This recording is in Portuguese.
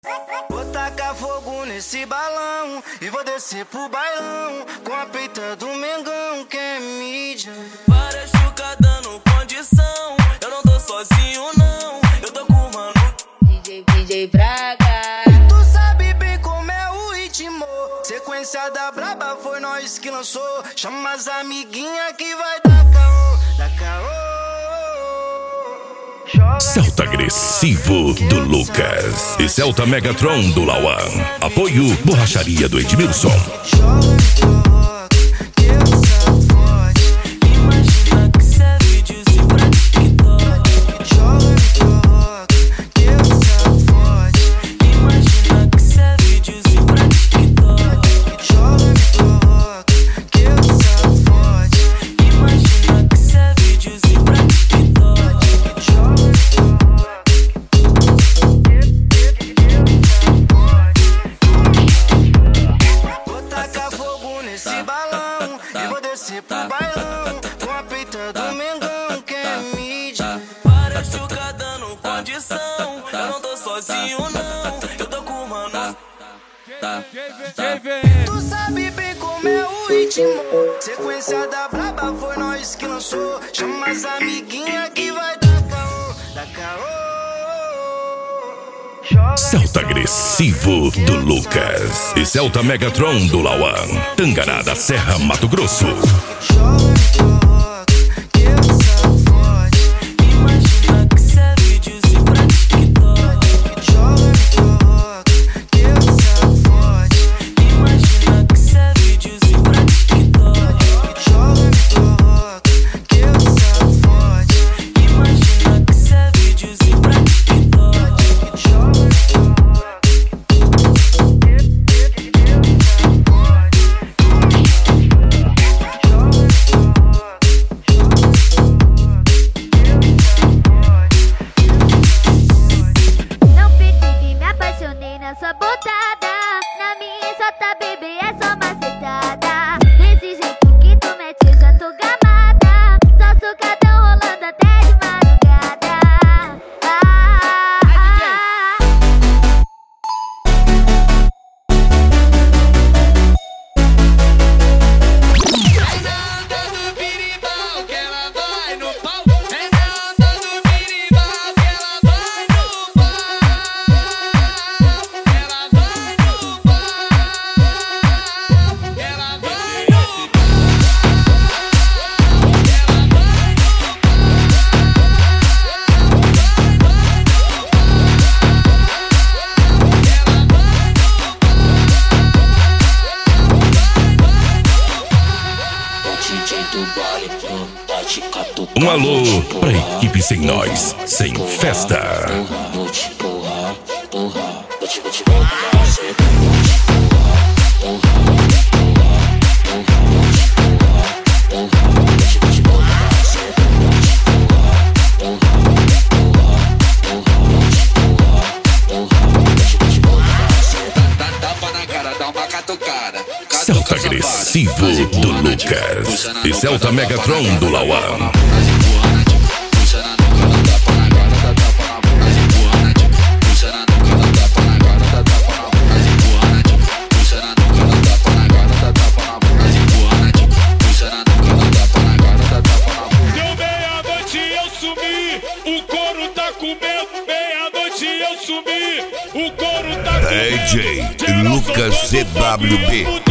Vou tacar fogo nesse balão e vou descer pro bailão com a peita do Mengão que é mídia. Várias chucas dando condição, eu não tô sozinho não, eu tô com o mano DJ Braga. Tu sabe bem como é o ritmo, sequência da braba foi nós que lançou. Chama as amiguinhas que vai dar caô, dar caô. Celta Agressivo do Lucas e Celta Megatron do Lauan. Apoio Borracharia do Edmilson. Esse balão e vou descer pro bailão com a peita do Mengão que é mídia. Várias chucas dando condição, eu não tô sozinho não, eu tô com o mano Tu sabe bem como é o ritmo, sequência da braba foi nós que lançou. Chama as amiguinhas que vai dar caô, dar caô. Celta Agressivo do Lucas e Celta Megatron do Lauan. Tangará da Serra, Mato Grosso. Sua botada, na minha exota, bebê, é só macetada. Desse jeito que tu mete, eu já tô gamada. Só sucadão rolando até de madrugada. Renata do Birimbau, que ela vai no pau. Renata do Birimbau, que ela vai no pau. Um alô pra equipe sem nós, sem festa. Celta Agressivo do Lucas e Celta Megatron do Lauan. Deu meia-noite eu sumi, o couro tá com medo. Meia-noite eu sumi, o couro tá com medo. DJ Lucas CWB.